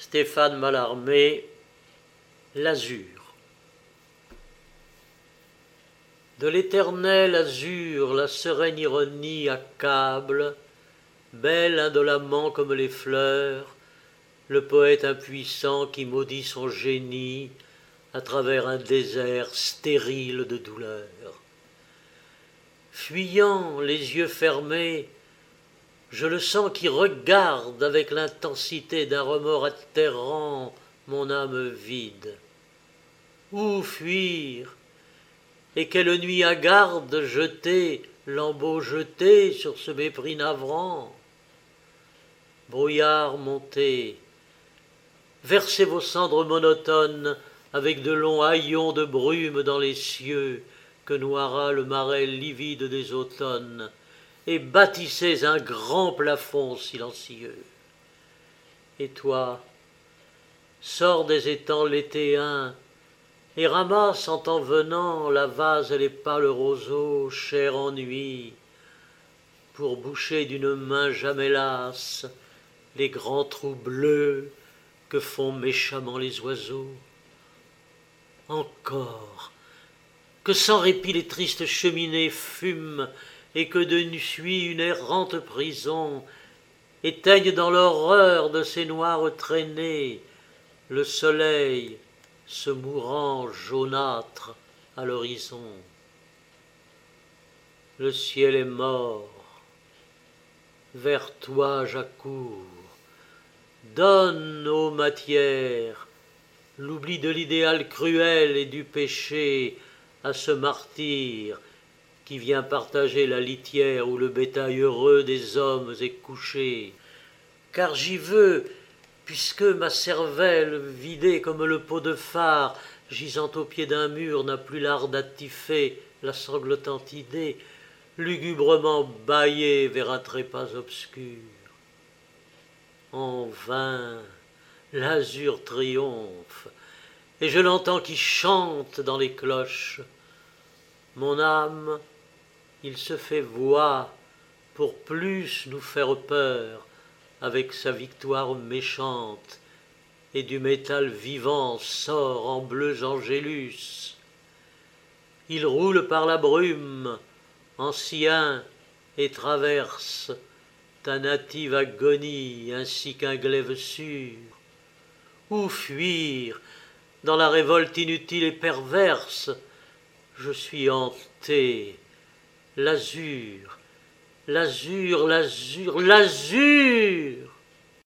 Stéphane Mallarmé, l'azur. De l'éternel azur, la sereine ironie accable, belle indolemment comme les fleurs, le poète impuissant qui maudit son génie à travers un désert stérile de douleur. Fuyant, les yeux fermés, je le sens qui regarde avec l'intensité d'un remords atterrant mon âme vide. Où fuir? Et quelle nuit hagarde jeter, lambeau jeté sur ce mépris navrant? Brouillard monté, versez vos cendres monotones avec de longs haillons de brume dans les cieux que noiera le marais livide des automnes, et bâtissez un grand plafond silencieux. Et toi, sors des étangs l'étéens et ramasse en t'en venant la vase et les pâles roseaux, cher ennui, pour boucher d'une main jamais lasse les grands trous bleus que font méchamment les oiseaux. Encore, que sans répit les tristes cheminées fument et que de nuit une errante prison éteigne dans l'horreur de ces noires traînées le soleil se mourant jaunâtre à l'horizon. Le ciel est mort, vers toi j'accours, donne, ô matière, l'oubli de l'idéal cruel et du péché à ce martyr qui vient partager la litière où le bétail heureux des hommes est couché. Car j'y veux, puisque ma cervelle, vidée comme le pot de phare, gisant au pied d'un mur, n'a plus l'art d'attifer la sanglotante idée, lugubrement bâillée vers un trépas obscur. En vain, l'azur triomphe, et je l'entends qui chante dans les cloches. Mon âme, il se fait voix pour plus nous faire peur avec sa victoire méchante, et du métal vivant sort en bleus angélus. Il roule par la brume, ancien, et traverse ta native agonie ainsi qu'un glaive sûr. Où fuir dans la révolte inutile et perverse? Je suis hanté. L'azur, l'azur, l'azur, l'azur!